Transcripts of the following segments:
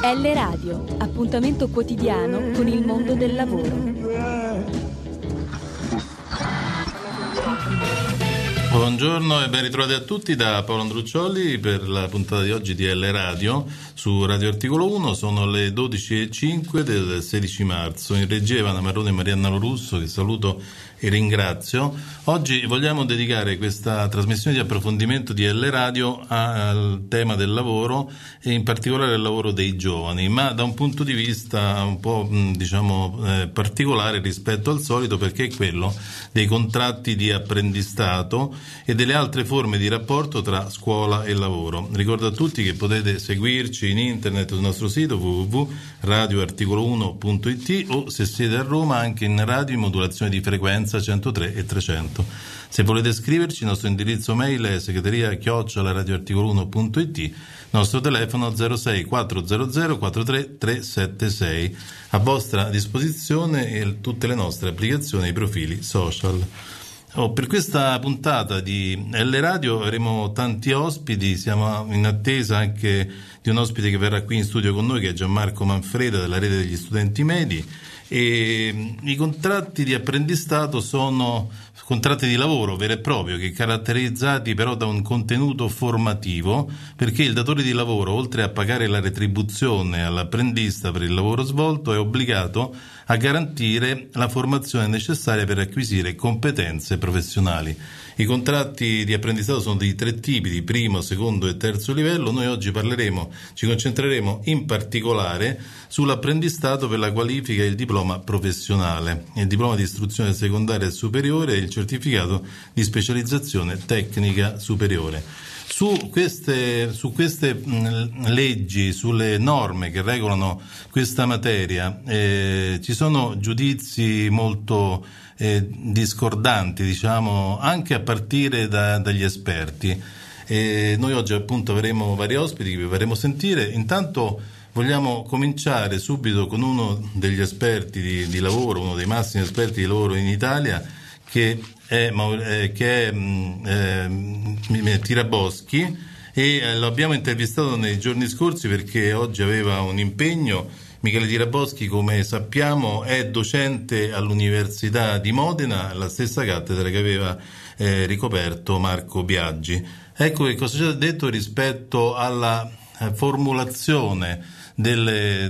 L Radio, appuntamento quotidiano con il mondo del lavoro. Buongiorno e ben ritrovati a tutti da Paolo Andruccioli per la puntata di oggi di L Radio su Radio Articolo 1. Sono le 12:05 del 16 marzo. In regia Ivana Marrone e Marianna Lorusso, che saluto e ringrazio. Oggi vogliamo dedicare questa trasmissione di approfondimento di L Radio al tema del lavoro e in particolare al lavoro dei giovani, ma da un punto di vista un po' particolare rispetto al solito, perché è quello dei contratti di apprendistato e delle altre forme di rapporto tra scuola e lavoro. Ricordo a tutti che potete seguirci in internet sul nostro sito www.radioarticolo1.it o, se siete a Roma, anche in radio in modulazione di frequenza 103 e 300. Se volete scriverci, il nostro indirizzo mail è segreteria@radioarticolo1.it, nostro telefono 06 400 43 376. A vostra disposizione tutte le nostre applicazioni e i profili social. Per questa puntata di L Radio avremo tanti ospiti, siamo in attesa anche di un ospite che verrà qui in studio con noi, che è Gianmarco Manfreda della Rete degli Studenti Medi. E i contratti di apprendistato sono contratti di lavoro vero e proprio, che caratterizzati però da un contenuto formativo, perché il datore di lavoro, oltre a pagare la retribuzione all'apprendista per il lavoro svolto, è obbligato a garantire la formazione necessaria per acquisire competenze professionali. I contratti di apprendistato sono di tre tipi, di primo, secondo e terzo livello. Noi oggi ci concentreremo in particolare sull'apprendistato per la qualifica e il diploma professionale, il diploma di istruzione secondaria e superiore e il certificato di specializzazione tecnica superiore. Su queste leggi, sulle norme che regolano questa materia, ci sono giudizi molto discordanti, diciamo, anche a partire dagli esperti. Noi oggi appunto avremo vari ospiti che vi faremo sentire. Intanto vogliamo cominciare subito con uno degli esperti di lavoro, uno dei massimi esperti di lavoro in Italia, che è Tiraboschi, e lo abbiamo intervistato nei giorni scorsi perché oggi aveva un impegno. Michele Tiraboschi, come sappiamo, è docente all'Università di Modena, la stessa cattedra che aveva ricoperto Marco Biagi. Ecco che cosa ci ha detto rispetto alla formulazione delle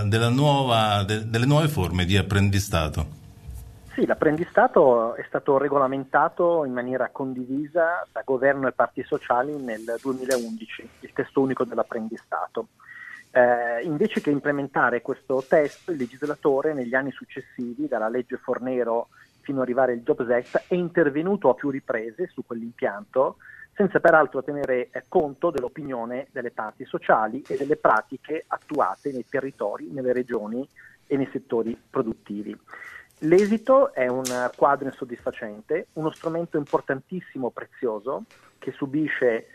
nuove forme di apprendistato. Sì, l'apprendistato è stato regolamentato in maniera condivisa da governo e parti sociali nel 2011, il testo unico dell'apprendistato. Invece che implementare questo testo, il legislatore negli anni successivi, dalla legge Fornero fino ad arrivare al Jobs Act, è intervenuto a più riprese su quell'impianto, senza peraltro tenere conto dell'opinione delle parti sociali e delle pratiche attuate nei territori, nelle regioni e nei settori produttivi. L'esito è un quadro insoddisfacente, uno strumento importantissimo, prezioso, che subisce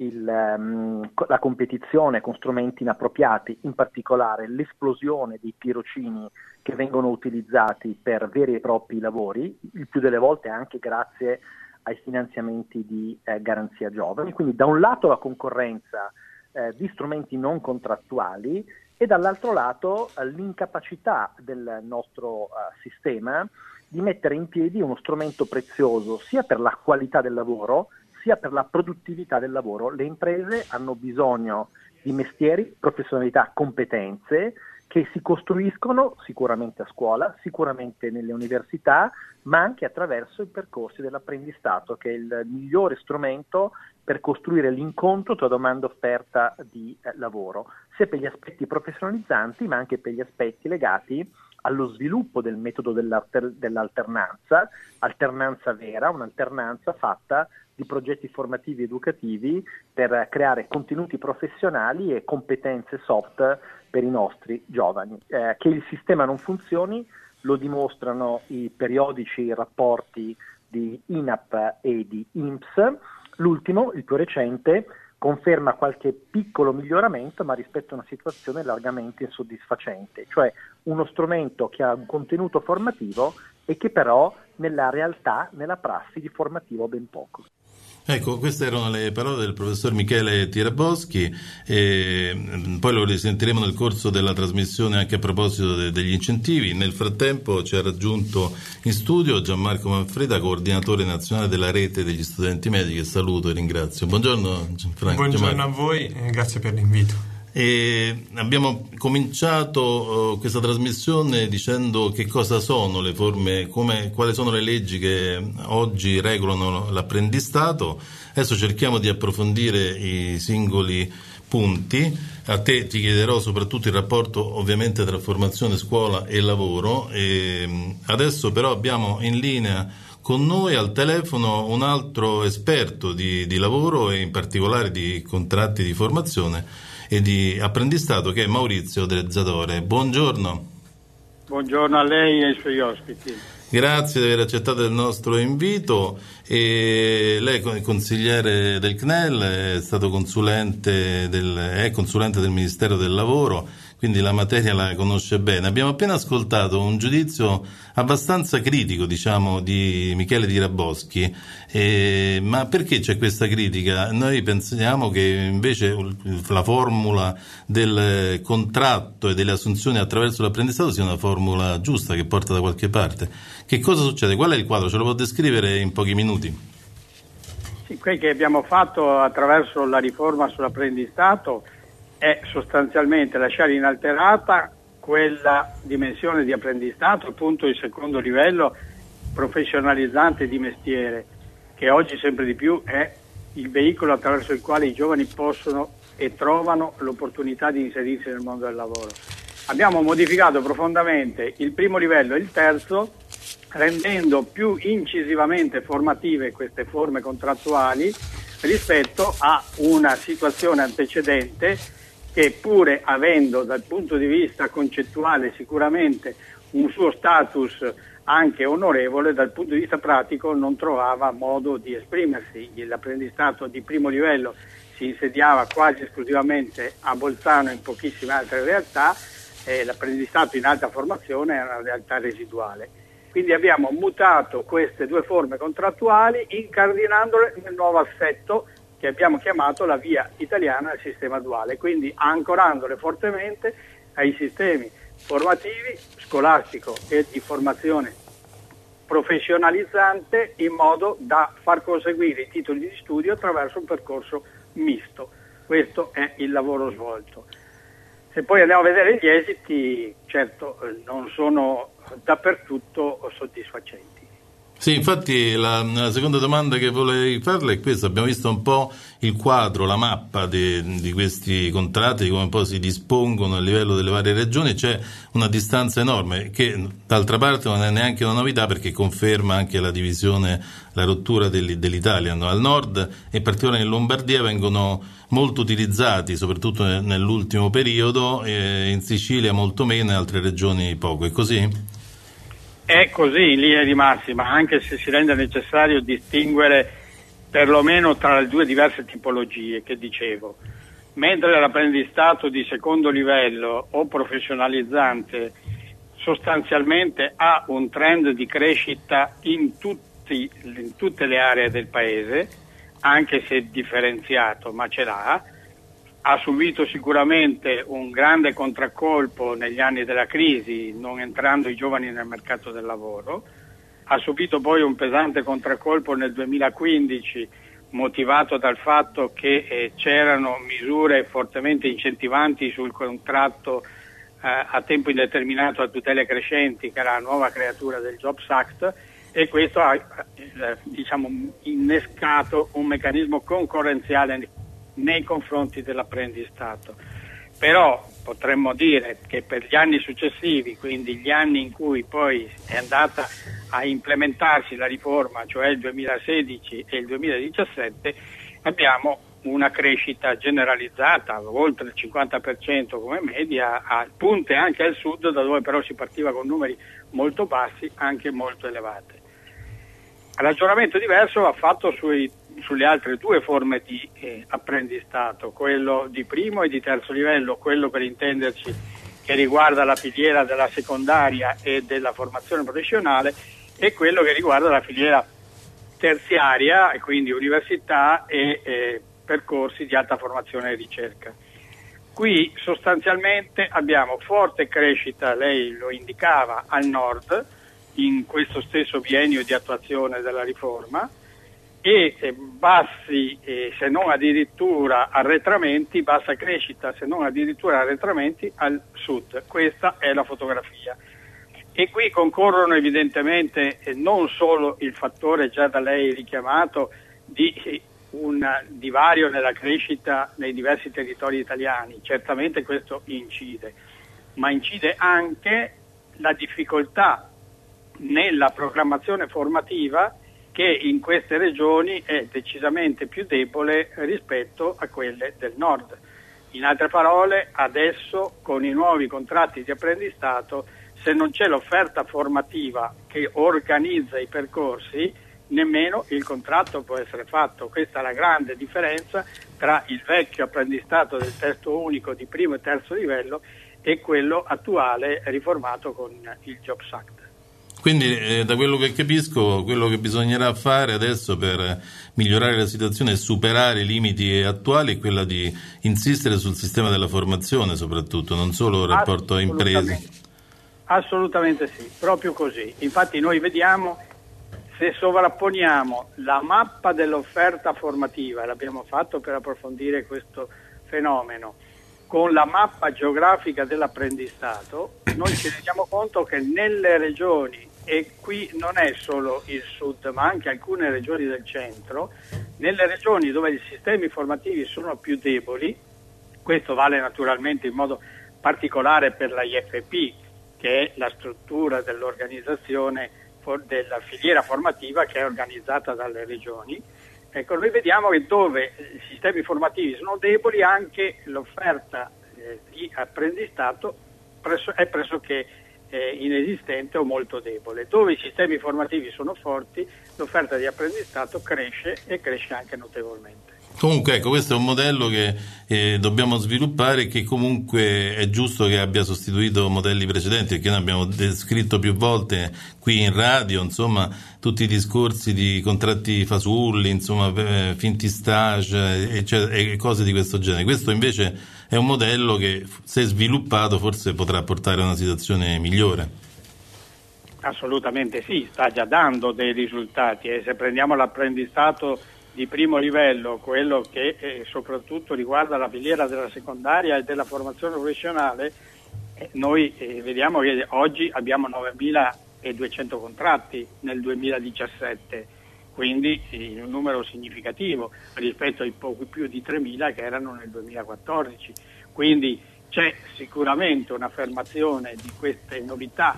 la competizione con strumenti inappropriati, in particolare l'esplosione dei tirocini che vengono utilizzati per veri e propri lavori, il più delle volte anche grazie ai finanziamenti di Garanzia Giovani. Quindi da un lato la concorrenza di strumenti non contrattuali e dall'altro lato l'incapacità del nostro sistema di mettere in piedi uno strumento prezioso sia per la qualità del lavoro sia per la produttività del lavoro. Le imprese hanno bisogno di mestieri, professionalità, competenze che si costruiscono sicuramente a scuola, sicuramente nelle università, ma anche attraverso i percorsi dell'apprendistato, che è il migliore strumento per costruire l'incontro tra domanda e offerta di lavoro, sia per gli aspetti professionalizzanti, ma anche per gli aspetti legati allo sviluppo del metodo dell'alternanza, alternanza vera, un'alternanza fatta di progetti formativi educativi per creare contenuti professionali e competenze soft per i nostri giovani. Che il sistema non funzioni lo dimostrano i periodici rapporti di INAP e di INPS. L'ultimo, il più recente, conferma qualche piccolo miglioramento, ma rispetto a una situazione largamente insoddisfacente, cioè uno strumento che ha un contenuto formativo e che però nella realtà, nella prassi, di formativo ben poco. Ecco, queste erano le parole del professor Michele Tiraboschi, e poi lo risentiremo nel corso della trasmissione anche a proposito degli incentivi. Nel frattempo ci ha raggiunto in studio Gianmarco Manfreda, coordinatore nazionale della rete degli studenti medici, che saluto e ringrazio. Buongiorno Franco. Buongiorno a voi e grazie per l'invito. E abbiamo cominciato questa trasmissione dicendo che cosa sono le forme, quali sono le leggi che oggi regolano l'apprendistato. Adesso cerchiamo di approfondire i singoli punti. A te ti chiederò soprattutto il rapporto ovviamente tra formazione, scuola e lavoro. E adesso però abbiamo in linea con noi al telefono un altro esperto di lavoro e in particolare di contratti di formazione e di apprendistato, che è Maurizio Drezzatore. Buongiorno. Buongiorno a lei e ai suoi ospiti. Grazie di aver accettato il nostro invito. E lei è consigliere del CNEL, è stato consulente del Ministero del Lavoro, quindi la materia la conosce bene. Abbiamo appena ascoltato un giudizio abbastanza critico, diciamo, di Michele Tiraboschi, ma perché c'è questa critica? Noi pensiamo che invece la formula del contratto e delle assunzioni attraverso l'apprendistato sia una formula giusta che porta da qualche parte. Che cosa succede? Qual è il quadro? Ce lo può descrivere in pochi minuti? Sì, quel che abbiamo fatto attraverso la riforma sull'apprendistato è sostanzialmente lasciare inalterata quella dimensione di apprendistato, appunto il secondo livello professionalizzante di mestiere, che oggi sempre di più è il veicolo attraverso il quale i giovani possono e trovano l'opportunità di inserirsi nel mondo del lavoro. Abbiamo modificato profondamente il primo livello e il terzo, rendendo più incisivamente formative queste forme contrattuali rispetto a una situazione antecedente che, pure avendo dal punto di vista concettuale sicuramente un suo status anche onorevole, dal punto di vista pratico non trovava modo di esprimersi. L'apprendistato di primo livello si insediava quasi esclusivamente a Bolzano e in pochissime altre realtà, e l'apprendistato in alta formazione era una realtà residuale. Quindi abbiamo mutato queste due forme contrattuali incardinandole nel nuovo assetto che abbiamo chiamato la via italiana del sistema duale, quindi ancorandole fortemente ai sistemi formativi, scolastico e di formazione professionalizzante, in modo da far conseguire i titoli di studio attraverso un percorso misto. Questo è il lavoro svolto. Se poi andiamo a vedere gli esiti, certo non sono dappertutto soddisfacenti. Sì, infatti la seconda domanda che volevo farle è questa. Abbiamo visto un po' il quadro, la mappa di questi contratti, come poi si dispongono a livello delle varie regioni. C'è una distanza enorme che d'altra parte non è neanche una novità, perché conferma anche la divisione, la rottura dell'Italia. No? Al nord e in particolare in Lombardia vengono molto utilizzati, soprattutto nell'ultimo periodo, in Sicilia molto meno, in altre regioni poco. È così? È così in linea di massima, anche se si rende necessario distinguere perlomeno tra le due diverse tipologie che dicevo. Mentre l'apprendistato di secondo livello o professionalizzante sostanzialmente ha un trend di crescita in tutte le aree del paese, anche se differenziato, ma ce l'ha. Ha subito sicuramente un grande contraccolpo negli anni della crisi, non entrando i giovani nel mercato del lavoro. Ha subito poi un pesante contraccolpo nel 2015, motivato dal fatto che c'erano misure fortemente incentivanti sul contratto a tempo indeterminato a tutele crescenti, che era la nuova creatura del Jobs Act, e questo ha innescato un meccanismo concorrenziale nei confronti dell'apprendistato. Però potremmo dire che per gli anni successivi, quindi gli anni in cui poi è andata a implementarsi la riforma, cioè il 2016 e il 2017, abbiamo una crescita generalizzata, oltre il 50% come media, a punte anche al sud, da dove però si partiva con numeri molto bassi, anche molto elevate. Ragionamento diverso va fatto sulle altre due forme di apprendistato, quello di primo e di terzo livello, quello per intenderci che riguarda la filiera della secondaria e della formazione professionale, e quello che riguarda la filiera terziaria, e quindi università e percorsi di alta formazione e ricerca. Qui sostanzialmente abbiamo forte crescita, lei lo indicava, al nord, in questo stesso biennio di attuazione della riforma, e bassi, se non addirittura arretramenti, bassa crescita, se non addirittura arretramenti al sud. Questa è la fotografia. E qui concorrono evidentemente non solo il fattore già da lei richiamato di un divario nella crescita nei diversi territori italiani, certamente questo incide, ma incide anche la difficoltà nella programmazione formativa che in queste regioni è decisamente più debole rispetto a quelle del nord. In altre parole, adesso con i nuovi contratti di apprendistato, se non c'è l'offerta formativa che organizza i percorsi, nemmeno il contratto può essere fatto. Questa è la grande differenza tra il vecchio apprendistato del testo unico di primo e terzo livello e quello attuale riformato con il Jobs Act. Quindi da quello che capisco, quello che bisognerà fare adesso per migliorare la situazione e superare i limiti attuali è quella di insistere sul sistema della formazione soprattutto, non solo il rapporto imprese. Assolutamente sì, proprio così. Infatti noi vediamo, se sovrapponiamo la mappa dell'offerta formativa, e l'abbiamo fatto per approfondire questo fenomeno, con la mappa geografica dell'apprendistato, noi ci rendiamo conto che nelle regioni, e qui non è solo il sud ma anche alcune regioni del centro, nelle regioni dove i sistemi formativi sono più deboli, questo vale naturalmente in modo particolare per la IFP, che è la struttura dell'organizzazione della filiera formativa che è organizzata dalle regioni. Ecco, noi vediamo che dove i sistemi formativi sono deboli, anche l'offerta di apprendistato è pressoché inesistente o molto debole. Dove i sistemi formativi sono forti, l'offerta di apprendistato cresce e cresce anche notevolmente. Comunque ecco, questo è un modello che dobbiamo sviluppare e che comunque è giusto che abbia sostituito modelli precedenti, perché noi abbiamo descritto più volte qui in radio, insomma, tutti i discorsi di contratti fasulli, insomma, finti stage e cose di questo genere. Questo invece è un modello che, se sviluppato, forse potrà portare a una situazione migliore. Assolutamente sì, sta già dando dei risultati, e se prendiamo l'apprendistato di primo livello, quello che soprattutto riguarda la filiera della secondaria e della formazione professionale, noi vediamo che oggi abbiamo 9.200 contratti nel 2017, quindi un numero significativo rispetto ai poco più di 3.000 che erano nel 2014. Quindi c'è sicuramente un'affermazione di queste novità,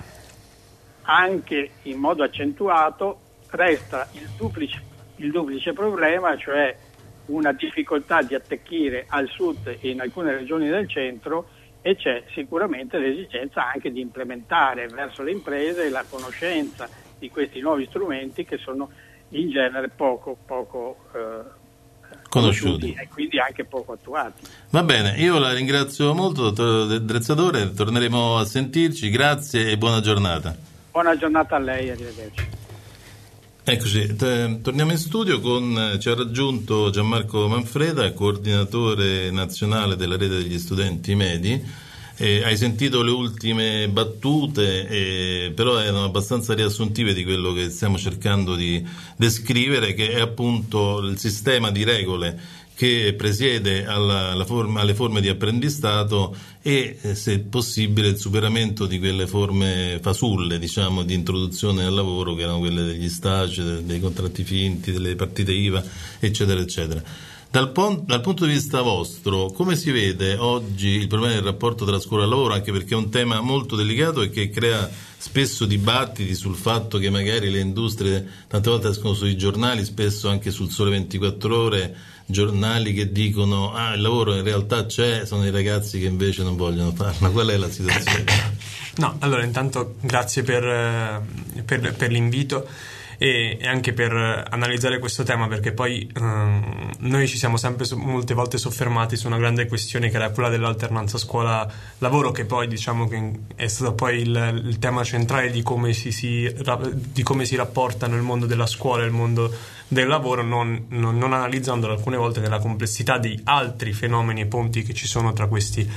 anche in modo accentuato. Resta il duplice problema, cioè una difficoltà di attecchire al sud e in alcune regioni del centro, e c'è sicuramente l'esigenza anche di implementare verso le imprese la conoscenza di questi nuovi strumenti che sono in genere poco conosciuti e quindi anche poco attuati. Va bene, io la ringrazio molto, dottor Drezzatore, torneremo a sentirci, grazie e buona giornata. Buona giornata a lei, arrivederci. Eccoci, torniamo in studio ci ha raggiunto Gianmarco Manfreda, coordinatore nazionale della rete degli studenti medi. Hai sentito le ultime battute, però erano abbastanza riassuntive di quello che stiamo cercando di descrivere, che è appunto il sistema di regole che presiede alle forme di apprendistato e, se possibile, il superamento di quelle forme fasulle, diciamo, di introduzione al lavoro, che erano quelle degli stage, dei contratti finti, delle partite IVA, eccetera, eccetera. Dal punto di vista vostro, come si vede oggi il problema del rapporto tra scuola e lavoro, anche perché è un tema molto delicato e che crea spesso dibattiti sul fatto che magari le industrie tante volte escono sui giornali, spesso anche sul Sole 24 Ore, giornali che dicono il lavoro in realtà c'è, sono i ragazzi che invece non vogliono farlo. Qual è la situazione? No, allora intanto grazie per l'invito. e anche per analizzare questo tema, perché poi noi ci siamo sempre molte volte soffermati su una grande questione che era quella dell'alternanza scuola-lavoro, che poi diciamo che è stato poi il tema centrale di come si rapportano il mondo della scuola e il mondo del lavoro, non analizzando alcune volte nella complessità di altri fenomeni e ponti che ci sono tra questi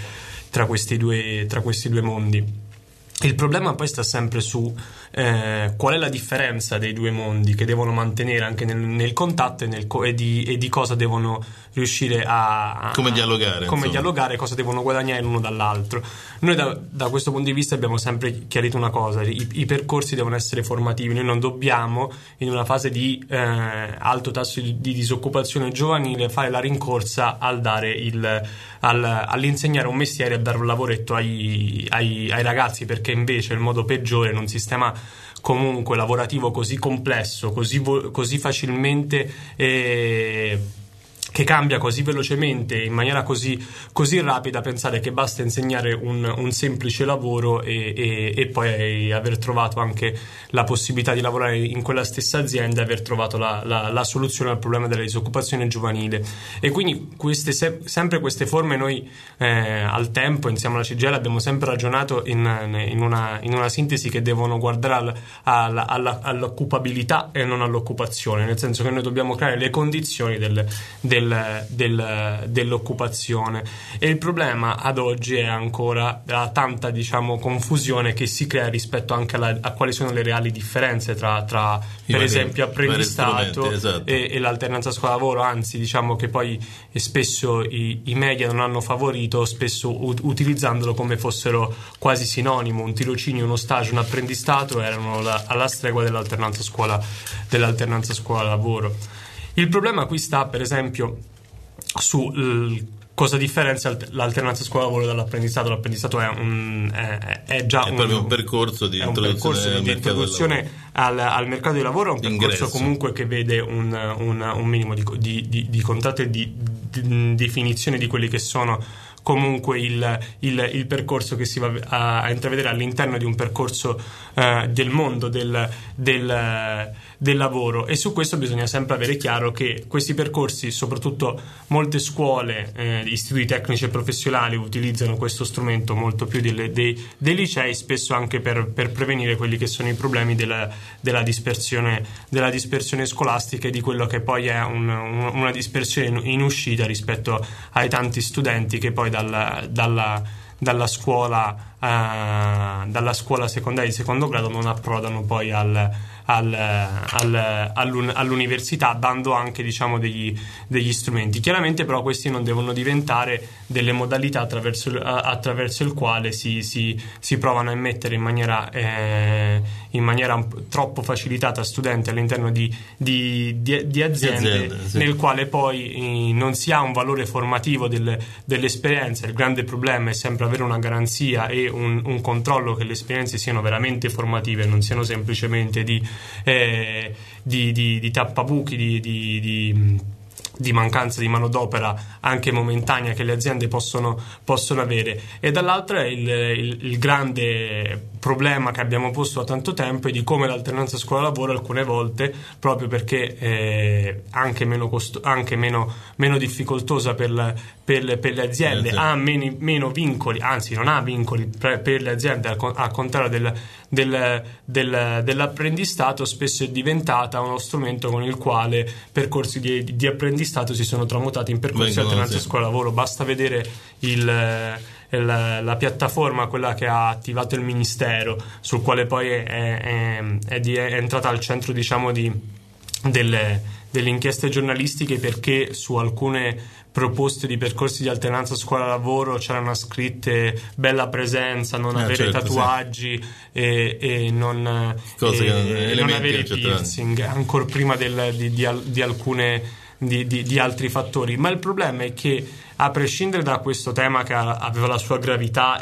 due mondi. Il problema poi sta sempre su qual è la differenza dei due mondi che devono mantenere anche nel contatto e di cosa devono riuscire come dialogare, cosa devono guadagnare l'uno dall'altro. Noi da questo punto di vista abbiamo sempre chiarito una cosa: i percorsi devono essere formativi. Noi non dobbiamo, in una fase di alto tasso di disoccupazione giovanile, fare la rincorsa all'insegnare un mestiere e a dare un lavoretto ai ragazzi, perché invece il modo peggiore in un sistema comunque lavorativo così complesso, così facilmente che cambia così velocemente, in maniera così rapida, pensare che basta insegnare un semplice lavoro e poi aver trovato anche la possibilità di lavorare in quella stessa azienda, aver trovato la soluzione al problema della disoccupazione giovanile. E quindi sempre queste forme noi al tempo, insieme alla CGIL, abbiamo sempre ragionato in una sintesi che devono guardare all'occupabilità e non all'occupazione, nel senso che noi dobbiamo creare le condizioni dell'occupazione. E il problema ad oggi è ancora la tanta, diciamo, confusione che si crea rispetto anche a quali sono le reali differenze tra per esempio apprendistato, esatto, e l'alternanza scuola-lavoro. Anzi, diciamo che poi spesso i media non hanno favorito, spesso utilizzandolo come fossero quasi sinonimo. Un tirocinio, uno stage, un apprendistato erano alla stregua dell'alternanza scuola-lavoro. Il problema qui sta, per esempio, su cosa differenzia l'alternanza scuola-lavoro dall'apprendistato. L'apprendistato è già proprio un percorso di introduzione al mercato di lavoro, un percorso comunque che vede un minimo di contratto e di definizione di quelli che sono comunque il percorso che si va a intravedere all'interno di un percorso del mondo del lavoro. E su questo bisogna sempre avere chiaro che questi percorsi, soprattutto molte scuole, istituti tecnici e professionali, utilizzano questo strumento molto più dei licei, spesso anche per prevenire quelli che sono i problemi della dispersione scolastica e di quello che poi è una dispersione in uscita rispetto ai tanti studenti che poi dalla scuola secondaria di secondo grado non approdano poi all'università, dando anche, diciamo, degli strumenti. Chiaramente però questi non devono diventare delle modalità attraverso il quale si provano a immettere in maniera troppo facilitata studenti all'interno di aziende, sì, nel quale poi non si ha un valore formativo dell'esperienza. Il grande problema è sempre avere una garanzia e un controllo che le esperienze siano veramente formative, non siano semplicemente di tappabuchi, di mancanza di manodopera anche momentanea che le aziende possono avere. E dall'altra il grande problema che abbiamo posto da tanto tempo è di come l'alternanza scuola-lavoro alcune volte, proprio perché anche meno difficoltosa per le aziende, ha meno vincoli, anzi non ha vincoli per le aziende, al contrario dell'apprendistato, spesso è diventata uno strumento con il quale percorsi di apprendistato si sono tramutati in percorsi di alternanza scuola-lavoro. Basta vedere la piattaforma, quella che ha attivato il Ministero, sul quale poi è entrata al centro, diciamo, delle inchieste giornalistiche, perché su alcune proposte di percorsi di alternanza scuola-lavoro c'erano scritte bella presenza, non avere tatuaggi, sì, e non avere piercing, ancora prima di altri fattori. Ma il problema è che a prescindere da questo tema che aveva la sua gravità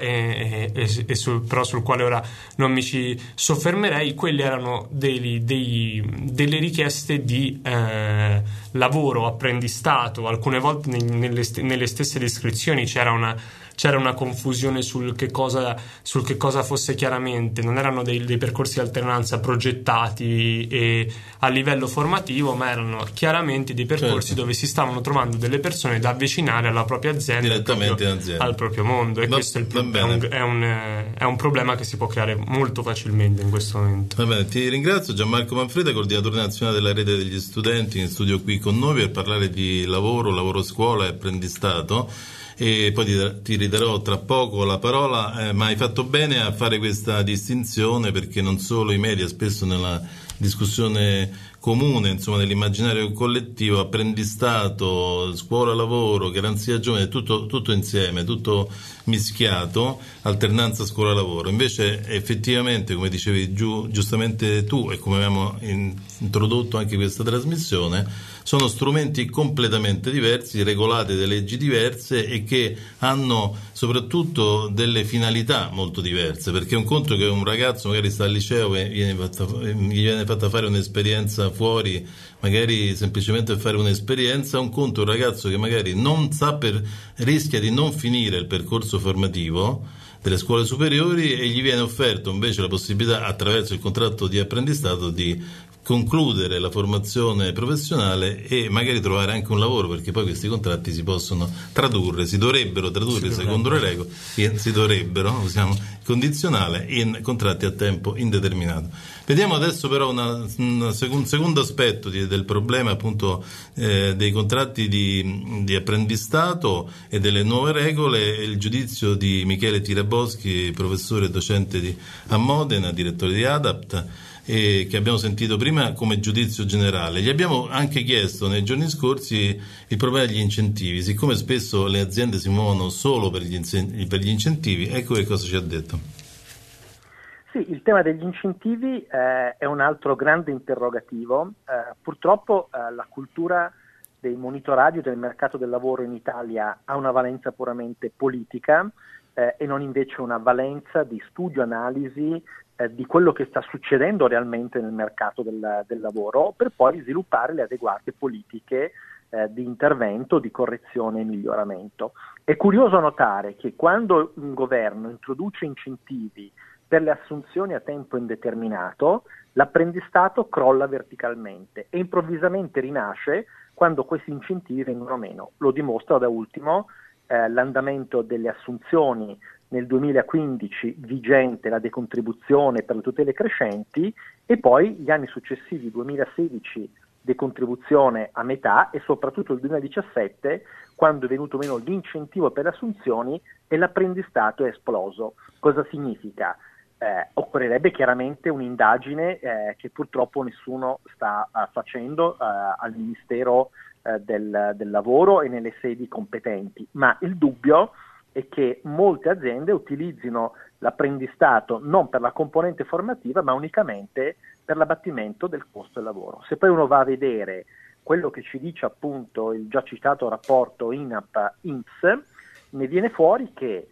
però sul quale ora non mi ci soffermerei, quelli erano delle richieste di lavoro, apprendistato. Alcune volte nelle stesse descrizioni c'era una confusione sul che cosa fosse chiaramente. Non erano dei percorsi di alternanza progettati a livello formativo, ma erano chiaramente dei percorsi dove si stavano trovando delle persone da avvicinare alla propria azienda, al proprio mondo, e questo è un problema che si può creare molto facilmente in questo momento. Va bene, ti ringrazio. Gianmarco Manfreda, coordinatore nazionale della rete degli studenti, in studio qui con noi per parlare di lavoro scuola e apprendistato, e poi ti ridarò tra poco la parola, ma hai fatto bene a fare questa distinzione, perché non solo i media, spesso nella discussione comune, insomma nell'immaginario collettivo, apprendistato, scuola, lavoro, garanzia giovane, tutto insieme, tutto mischiato, alternanza scuola-lavoro. Invece effettivamente, come dicevi giustamente tu e come abbiamo introdotto anche questa trasmissione, sono strumenti completamente diversi, regolati da leggi diverse e che hanno soprattutto delle finalità molto diverse, perché un conto che un ragazzo magari sta al liceo e gli viene fatta fare un'esperienza fuori, magari semplicemente fare un'esperienza, un conto un ragazzo che magari non sa, rischia di non finire il percorso formativo delle scuole superiori e gli viene offerto invece la possibilità, attraverso il contratto di apprendistato, di concludere la formazione professionale e magari trovare anche un lavoro, perché poi questi contratti si possono tradurre, si dovrebbero tradurre secondo le regole, usiamo condizionale, in contratti a tempo indeterminato. Vediamo adesso però un secondo aspetto del problema, appunto, dei contratti di apprendistato e delle nuove regole, il giudizio di Michele Tiraboschi, professore e docente a Modena, direttore di ADAPT, che abbiamo sentito prima come giudizio generale. Gli abbiamo anche chiesto nei giorni scorsi il problema degli incentivi, siccome spesso le aziende si muovono solo per gli incentivi. Ecco che cosa ci ha detto. Sì, il tema degli incentivi è un altro grande interrogativo. Purtroppo la cultura dei monitoraggi del mercato del lavoro in Italia ha una valenza puramente politica e non invece una valenza di studio, analisi di quello che sta succedendo realmente nel mercato del lavoro, per poi sviluppare le adeguate politiche di intervento, di correzione e miglioramento. È curioso notare che quando un governo introduce incentivi per le assunzioni a tempo indeterminato, l'apprendistato crolla verticalmente e improvvisamente rinasce quando questi incentivi vengono meno. Lo dimostra da ultimo l'andamento delle assunzioni nel 2015, vigente la decontribuzione per le tutele crescenti, e poi gli anni successivi, 2016 decontribuzione a metà, e soprattutto il 2017, quando è venuto meno l'incentivo per le assunzioni e l'apprendistato è esploso. Cosa significa? Occorrerebbe chiaramente un'indagine che purtroppo nessuno sta facendo al Ministero del Lavoro e nelle sedi competenti, ma il dubbio è che molte aziende utilizzino l'apprendistato non per la componente formativa, ma unicamente per l'abbattimento del costo del lavoro. Se poi uno va a vedere quello che ci dice appunto il già citato rapporto INAP-INPS, ne viene fuori che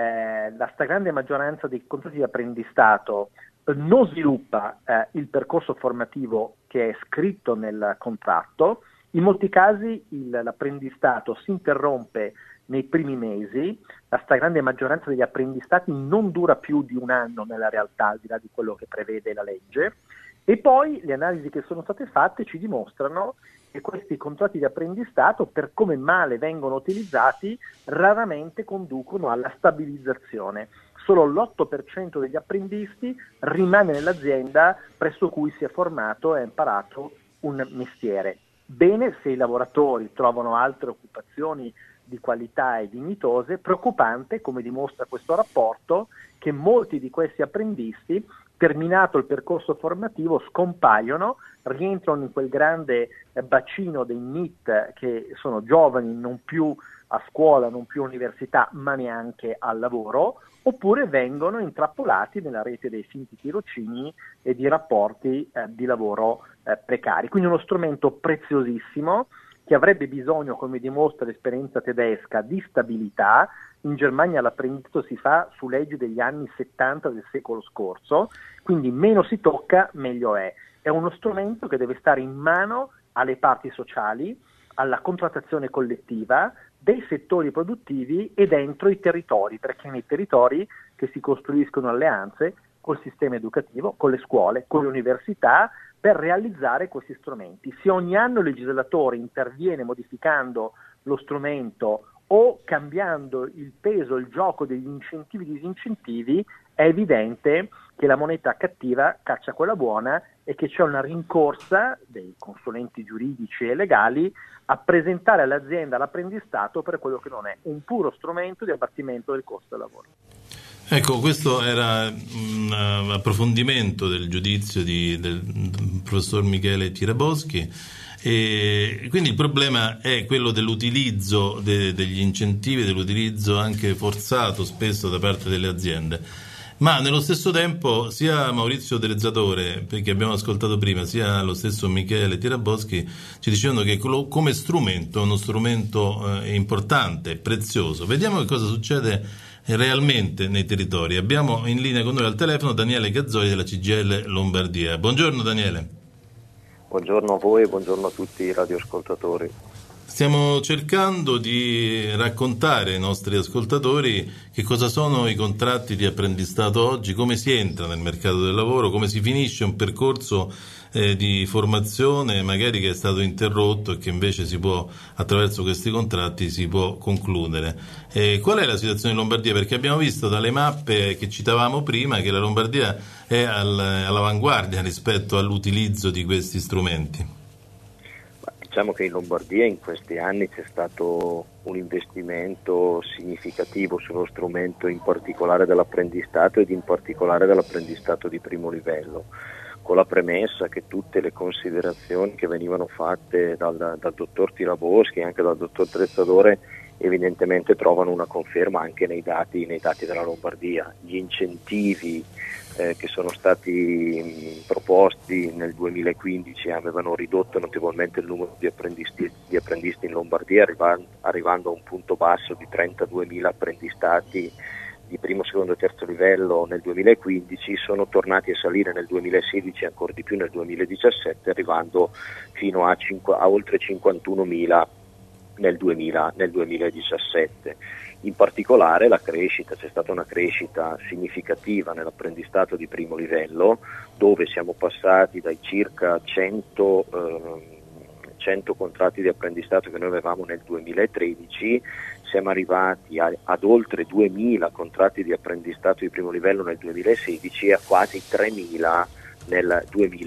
la stragrande maggioranza dei contratti di apprendistato non sviluppa il percorso formativo che è scritto nel contratto. In molti casi l'apprendistato si interrompe nei primi mesi, la stragrande maggioranza degli apprendistati non dura più di un anno nella realtà, al di là di quello che prevede la legge, e poi le analisi che sono state fatte ci dimostrano che questi contratti di apprendistato, per come male vengono utilizzati, raramente conducono alla stabilizzazione. Solo l'8% degli apprendisti rimane nell'azienda presso cui si è formato e ha imparato un mestiere. Bene se i lavoratori trovano altre occupazioni di qualità e dignitose. Preoccupante, come dimostra questo rapporto, che molti di questi apprendisti, terminato il percorso formativo, scompaiono, rientrano in quel grande bacino dei NEET, che sono giovani non più a scuola, non più all'università, ma neanche al lavoro, oppure vengono intrappolati nella rete dei finti tirocini e di rapporti di lavoro precari. Quindi uno strumento preziosissimo che avrebbe bisogno, come dimostra l'esperienza tedesca, di stabilità. In Germania l'apprendimento si fa su leggi degli anni 70 del secolo scorso, quindi meno si tocca, meglio è. È uno strumento che deve stare in mano alle parti sociali, alla contrattazione collettiva dei settori produttivi e dentro i territori, perché è nei territori che si costruiscono alleanze col sistema educativo, con le scuole, con le università, per realizzare questi strumenti. Se ogni anno il legislatore interviene modificando lo strumento o cambiando il peso, il gioco degli incentivi e disincentivi, è evidente che la moneta cattiva caccia quella buona e che c'è una rincorsa dei consulenti giuridici e legali a presentare all'azienda l'apprendistato per quello che non è, un puro strumento di abbattimento del costo del lavoro. Ecco, questo era un approfondimento del giudizio del professor Michele Tiraboschi, e quindi il problema è quello dell'utilizzo degli incentivi, dell'utilizzo anche forzato spesso da parte delle aziende. Ma nello stesso tempo sia Maurizio Delezzatore, che abbiamo ascoltato prima, sia lo stesso Michele Tiraboschi ci dicevano che come strumento è uno strumento importante, prezioso. Vediamo che cosa succede realmente nei territori. Abbiamo in linea con noi al telefono Daniele Gazzoli della CGIL Lombardia. Buongiorno Daniele. Buongiorno a voi e buongiorno a tutti i radioascoltatori. Stiamo cercando di raccontare ai nostri ascoltatori che cosa sono i contratti di apprendistato oggi, come si entra nel mercato del lavoro, come si finisce un percorso di formazione magari che è stato interrotto e che invece si può, attraverso questi contratti, si può concludere. Qual è la situazione in Lombardia? Perché abbiamo visto dalle mappe che citavamo prima che la Lombardia è all'avanguardia rispetto all'utilizzo di questi strumenti. Diciamo che in Lombardia in questi anni c'è stato un investimento significativo sullo strumento, in particolare dell'apprendistato ed in particolare dell'apprendistato di primo livello, con la premessa che tutte le considerazioni che venivano fatte dal dottor Tiraboschi e anche dal dottor Delezzatore evidentemente trovano una conferma anche nei dati della Lombardia. Gli incentivi che sono stati proposti nel 2015 avevano ridotto notevolmente il numero di apprendisti in Lombardia, arrivando a un punto basso di 32.000 apprendistati di primo, secondo e terzo livello nel 2015, sono tornati a salire nel 2016 e ancora di più nel 2017, arrivando fino a oltre 51.000 nel 2017. In particolare c'è stata una crescita significativa nell'apprendistato di primo livello, dove siamo passati dai circa 100 contratti di apprendistato che noi avevamo nel 2013, siamo arrivati ad oltre 2.000 contratti di apprendistato di primo livello nel 2016 e a quasi 3.000 nel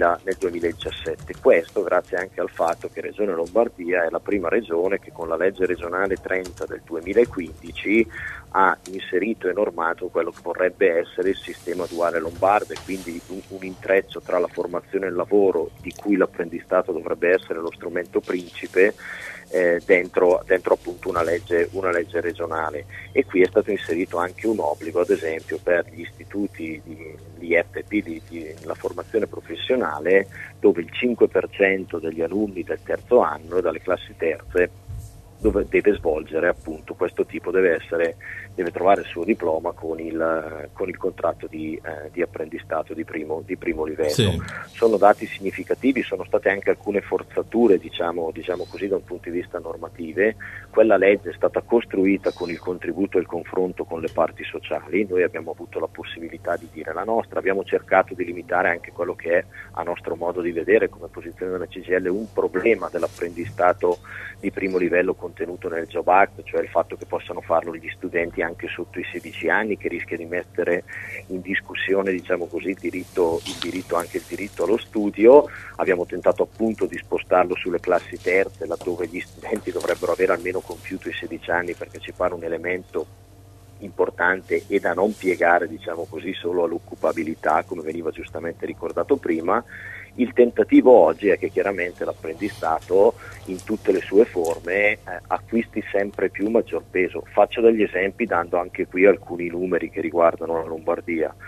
2017. Questo grazie anche al fatto che Regione Lombardia è la prima regione che con la legge regionale 30 del 2015 ha inserito e normato quello che vorrebbe essere il sistema duale lombardo, e quindi un intreccio tra la formazione e il lavoro, di cui l'apprendistato dovrebbe essere lo strumento principe, dentro appunto una legge regionale. E qui è stato inserito anche un obbligo, ad esempio per gli istituti di IFP, la formazione professionale, dove il 5% degli alunni del terzo anno e dalle classi terze deve svolgere appunto questo tipo, deve trovare il suo diploma con il contratto di apprendistato di primo livello. Sì. Sono dati significativi, sono state anche alcune forzature, diciamo così, da un punto di vista normative. Quella legge è stata costruita con il contributo e il confronto con le parti sociali, noi abbiamo avuto la possibilità di dire la nostra, abbiamo cercato di limitare anche quello che è, a nostro modo di vedere, come posizione della CGIL, un problema dell'apprendistato di primo livello contenuto nel Job Act, cioè il fatto che possano farlo gli studenti anche sotto i 16 anni, che rischia di mettere in discussione, diciamo così, il diritto allo studio. Abbiamo tentato appunto di spostarlo sulle classi terze, laddove gli studenti dovrebbero avere almeno compiuto i 16 anni, perché ci pare un elemento importante e da non piegare, diciamo così, solo all'occupabilità, come veniva giustamente ricordato prima. Il tentativo oggi è che chiaramente l'apprendistato in tutte le sue forme acquisti sempre più maggior peso. Faccio degli esempi dando anche qui alcuni numeri che riguardano la Lombardia.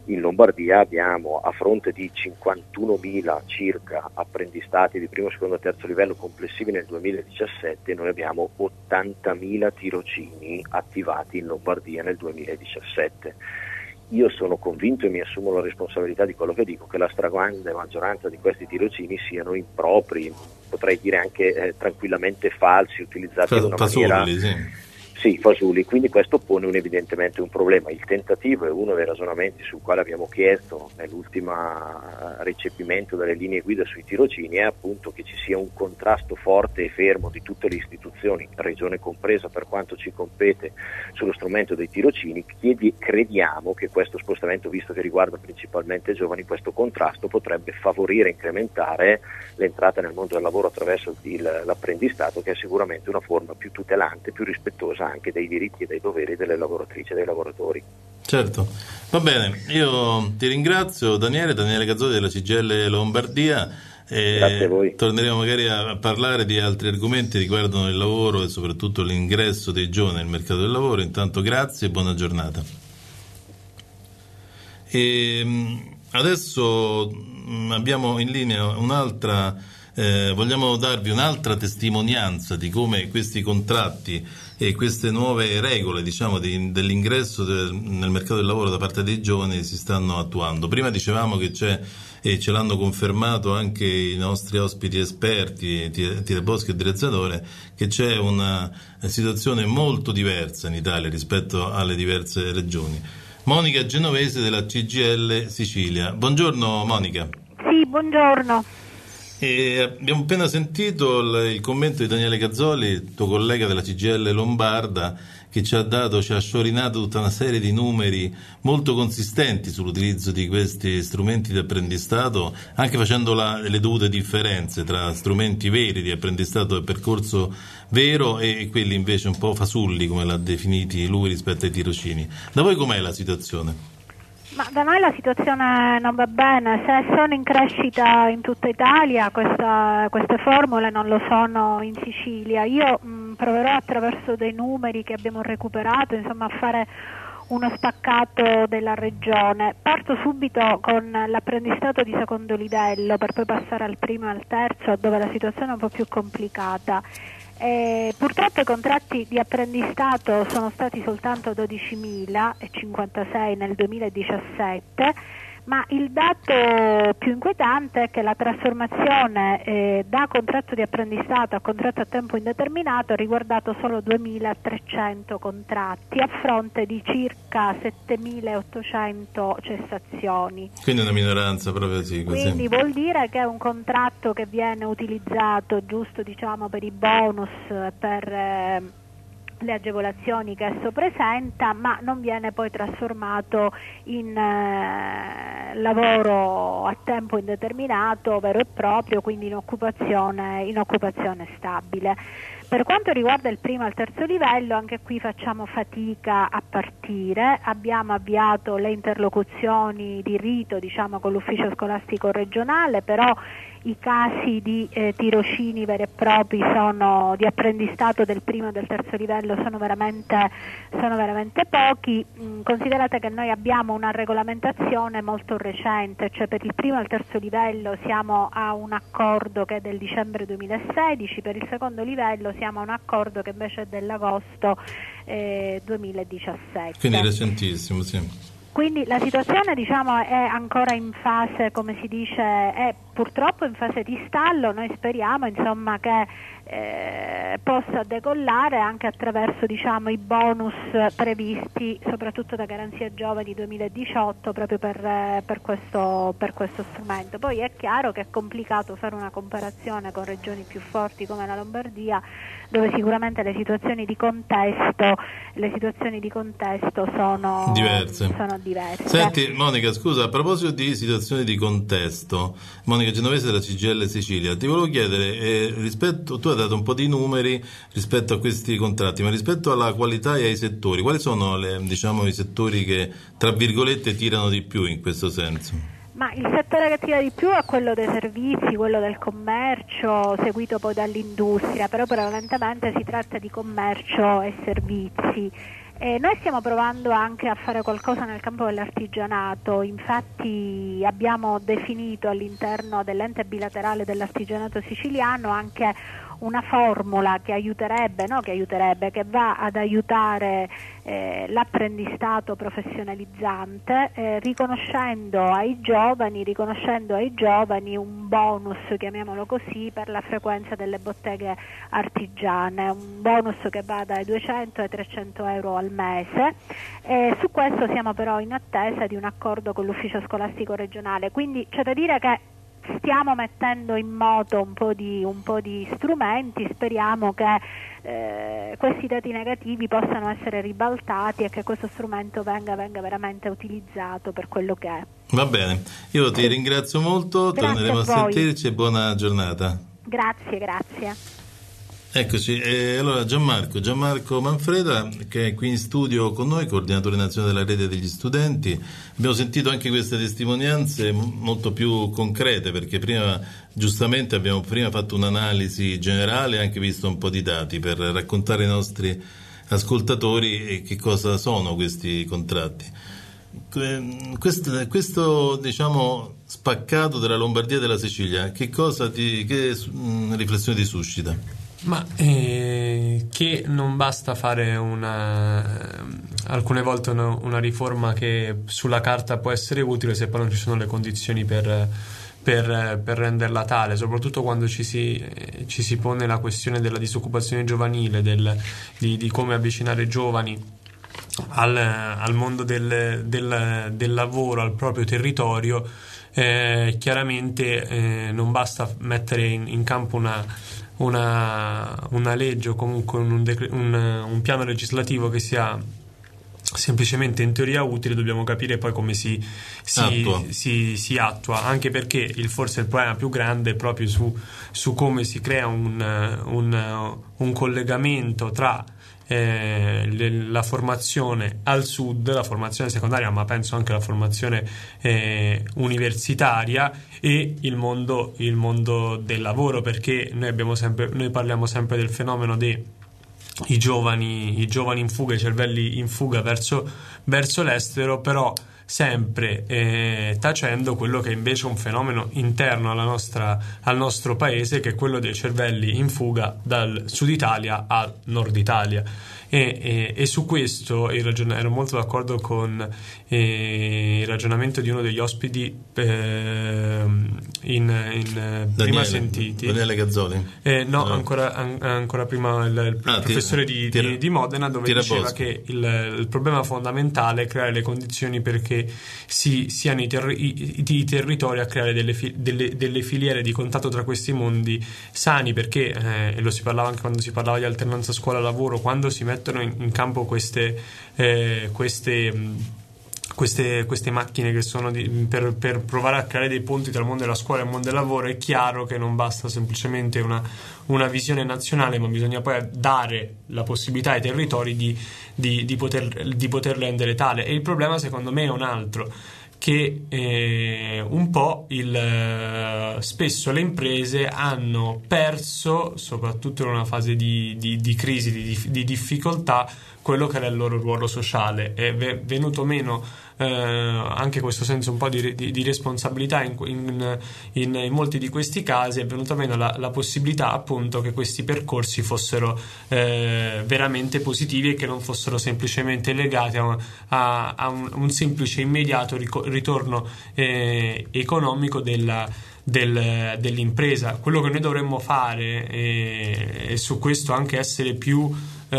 In Lombardia abbiamo, a fronte di 51.000 circa apprendistati di primo, secondo e terzo livello complessivi nel 2017, noi abbiamo 80.000 tirocini attivati in Lombardia nel 2017. Io sono convinto e mi assumo la responsabilità di quello che dico, che la stragrande maggioranza di questi tirocini siano impropri, potrei dire anche tranquillamente falsi, utilizzati in una maniera... Sì, fasulli, quindi questo pone evidentemente un problema. Il tentativo è uno dei ragionamenti sul quale abbiamo chiesto nell'ultimo recepimento delle linee guida sui tirocini, è appunto che ci sia un contrasto forte e fermo di tutte le istituzioni, regione compresa per quanto ci compete, sullo strumento dei tirocini. Crediamo che questo spostamento, visto che riguarda principalmente giovani, questo contrasto potrebbe favorire e incrementare l'entrata nel mondo del lavoro attraverso l'apprendistato, che è sicuramente una forma più tutelante, più rispettosa anche dei diritti e dei doveri delle lavoratrici e dei lavoratori. Certo, va bene, io ti ringrazio Daniele Gazzoli della CGIL Lombardia. Grazie a voi. Torneremo magari a parlare di altri argomenti che riguardano il lavoro e soprattutto l'ingresso dei giovani nel mercato del lavoro. Intanto grazie e buona giornata. Adesso abbiamo in linea vogliamo darvi un'altra testimonianza di come questi contratti e queste nuove regole, diciamo, dell'ingresso nel mercato del lavoro da parte dei giovani si stanno attuando. Prima dicevamo che c'è, e ce l'hanno confermato anche i nostri ospiti esperti, Tire Boschi e Drezzadore, che c'è una situazione molto diversa in Italia rispetto alle diverse regioni. Monica Genovese della CGIL Sicilia. Buongiorno Monica. Sì, buongiorno. Abbiamo appena sentito il commento di Daniele Gazzoli, tuo collega della CGIL Lombarda, che ci ha sciorinato tutta una serie di numeri molto consistenti sull'utilizzo di questi strumenti di apprendistato, anche facendo le dovute differenze tra strumenti veri di apprendistato e percorso vero e quelli invece un po' fasulli, come l'ha definiti lui, rispetto ai tirocini. Da voi com'è la situazione? Ma da noi la situazione non va bene. Se sono in crescita in tutta Italia, queste formule non lo sono in Sicilia. Io proverò attraverso dei numeri che abbiamo recuperato, insomma, a fare uno spaccato della regione. Parto subito con l'apprendistato di secondo livello per poi passare al primo e al terzo, dove la situazione è un po' più complicata. Purtroppo i contratti di apprendistato sono stati soltanto 12.056 nel 2017, ma il dato più inquietante è che la trasformazione da contratto di apprendistato a contratto a tempo indeterminato ha riguardato solo 2.300 contratti a fronte di circa 7.800 cessazioni. Quindi una minoranza proprio, sì. Così. Quindi vuol dire che è un contratto che viene utilizzato giusto, diciamo, per i bonus, per le agevolazioni che esso presenta, ma non viene poi trasformato in lavoro a tempo indeterminato vero e proprio, quindi in occupazione stabile. Per quanto riguarda il primo e il terzo livello, anche qui facciamo fatica a partire. Abbiamo avviato le interlocuzioni di rito, diciamo, con l'ufficio scolastico regionale, però i casi di tirocini veri e propri di apprendistato del primo e del terzo livello sono veramente pochi. Considerate che noi abbiamo una regolamentazione molto recente, cioè per il primo e il terzo livello siamo a un accordo che è del dicembre 2016, per il secondo livello siamo a un accordo che invece è dell'agosto 2017. Quindi recentissimo, sì. Quindi la situazione, diciamo, è ancora in fase, come si dice, è purtroppo in fase di stallo. Noi speriamo, insomma, che possa decollare anche attraverso, diciamo, i bonus previsti soprattutto da Garanzia Giovani 2018 proprio per questo strumento. Poi è chiaro che è complicato fare una comparazione con regioni più forti come la Lombardia, dove sicuramente le situazioni di contesto sono diverse. Senti Monica, scusa, a proposito di situazioni di contesto, Monica Genovese della CGIL Sicilia, ti volevo chiedere, tu hai dato un po' di numeri rispetto a questi contratti, ma rispetto alla qualità e ai settori, quali sono i settori che tra virgolette tirano di più in questo senso? Ma il settore che tira di più è quello dei servizi, quello del commercio, seguito poi dall'industria, però prevalentemente si tratta di commercio e servizi. Noi stiamo provando anche a fare qualcosa nel campo dell'artigianato, infatti abbiamo definito all'interno dell'ente bilaterale dell'artigianato siciliano anche una formula che aiuterebbe, che va ad aiutare l'apprendistato professionalizzante, riconoscendo ai giovani un bonus, chiamiamolo così, per la frequenza delle botteghe artigiane, un bonus che va dai 200 ai 300 euro al mese. Su questo siamo però in attesa di un accordo con l'ufficio scolastico regionale, quindi c'è da dire che stiamo mettendo in moto un po' di strumenti, speriamo che questi dati negativi possano essere ribaltati e che questo strumento venga veramente utilizzato per quello che è. Va bene, io ti ringrazio molto, torneremo a sentirci e buona giornata. Grazie. Eccoci, allora Gianmarco Manfreda, che è qui in studio con noi, coordinatore nazionale della rete degli studenti. Abbiamo sentito anche queste testimonianze molto più concrete, perché giustamente abbiamo fatto un'analisi generale e anche visto un po' di dati per raccontare ai nostri ascoltatori che cosa sono questi contratti. Questo diciamo spaccato della Lombardia e della Sicilia, che riflessione ti suscita? Ma che non basta fare alcune volte una riforma che sulla carta può essere utile se poi non ci sono le condizioni per renderla tale, soprattutto quando ci si pone la questione della disoccupazione giovanile, di come avvicinare i giovani al mondo del lavoro, al proprio territorio. Chiaramente non basta mettere in campo una legge o comunque un piano legislativo che sia semplicemente in teoria utile, dobbiamo capire poi come si attua, anche perché forse il problema più grande è proprio su come si crea un collegamento tra la formazione al sud, la formazione secondaria, ma penso anche alla formazione universitaria e il mondo del lavoro, perché noi parliamo sempre del fenomeno dei giovani in fuga, i cervelli in fuga verso l'estero, però sempre tacendo quello che è invece un fenomeno interno al nostro paese, che è quello dei cervelli in fuga dal sud Italia al nord Italia. E su questo ero molto d'accordo con il ragionamento di uno degli ospiti prima sentiti, Daniele Gazzoli. Ancora prima il professore di Modena, dove diceva che il problema fondamentale è creare le condizioni perché siano i territori a creare delle filiere di contatto tra questi mondi sani, perché e lo si parlava anche quando si parlava di alternanza scuola-lavoro, quando si mettono in campo queste macchine che sono per provare a creare dei ponti tra il mondo della scuola e il mondo del lavoro. È chiaro che non basta semplicemente una visione nazionale, ma bisogna poi dare la possibilità ai territori di poter rendere tale. E il problema secondo me è un altro, che un po' spesso le imprese hanno perso, soprattutto in una fase di crisi, di difficoltà, quello che era il loro ruolo sociale. È venuto meno anche questo senso un po' di responsabilità in molti di questi casi. È venuta meno la possibilità appunto che questi percorsi fossero veramente positivi e che non fossero semplicemente legati a un semplice immediato ritorno economico dell'impresa. Quello che noi dovremmo fare e su questo anche essere più